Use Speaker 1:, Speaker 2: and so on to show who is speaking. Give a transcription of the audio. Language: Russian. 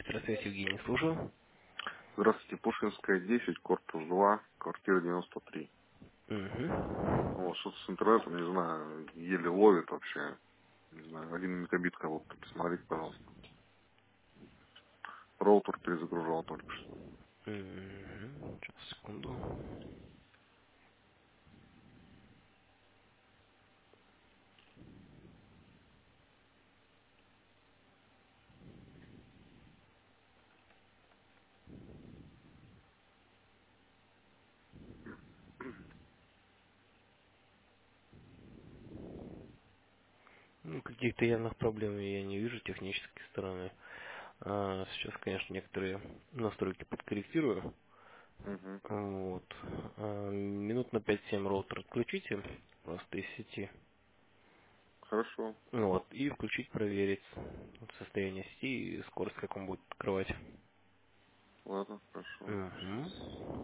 Speaker 1: Здравствуйте, Евгений, слушаю.
Speaker 2: Здравствуйте, Пушкинская, 10, корпус 2, квартира 93. Вот,
Speaker 1: Угу.
Speaker 2: что-то с интернетом, не знаю, еле ловит вообще. Не знаю, 1 мегабит кого-то, посмотрите, пожалуйста. Роутер перезагружал только что.
Speaker 1: Угу. Сейчас, секунду. Ну, каких-то явных проблем я не вижу технической стороны. Сейчас, конечно, некоторые настройки подкорректирую.
Speaker 2: Угу.
Speaker 1: Вот. Минут на 5-7 роутер отключите просто из сети.
Speaker 2: Хорошо.
Speaker 1: Вот. И включить, проверить состояние сети и скорость, как он будет открывать.
Speaker 2: Ладно, хорошо.
Speaker 1: Угу.